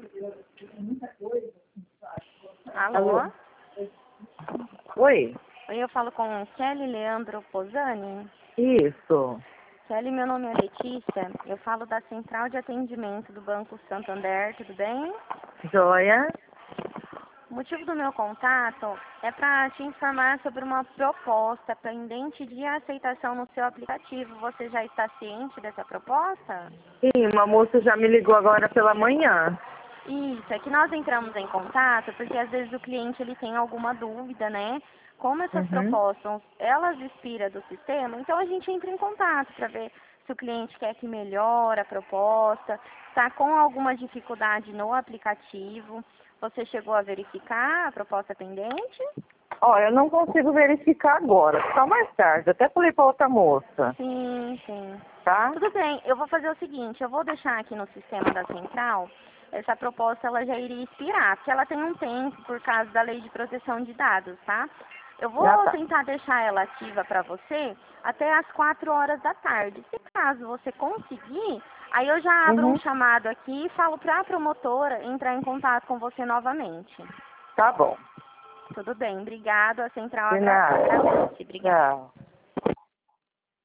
Alô? Oi, Oi, eu falo com Kelly Leandro Posani. isso. Kelly, meu nome é Letícia. Eu falo da Central de Atendimento do Banco Santander, tudo bem? Joia. O motivo do meu contato é para te informar sobre uma proposta pendente de aceitação no seu aplicativo. Você já está ciente dessa proposta? Sim, uma moça já me ligou agora pela manhã. Isso, é que nós entramos em contato porque às vezes o cliente ele tem alguma dúvida, né? Como essas Uhum. propostas, elas expiram do sistema, então a gente entra em contato para ver se o cliente quer que melhore a proposta, está com alguma dificuldade no aplicativo. Você chegou a verificar a proposta pendente? Ó, eu não consigo verificar agora, só mais tarde. Até falei pra outra moça, Sim, sim. tá? Tudo bem, eu vou fazer o seguinte, eu vou deixar aqui no sistema da central, essa proposta ela já iria expirar, porque ela tem um tempo por causa da lei de proteção de dados, tá? Eu Já vou tá. tentar deixar ela ativa para você até às 4 horas da tarde. Se caso você conseguir, aí eu já abro um Uhum. chamado aqui e falo para a promotora entrar em contato com você novamente. Tá bom. Tudo bem, obrigado, a central De nada. agradece. Obrigada. Tchau.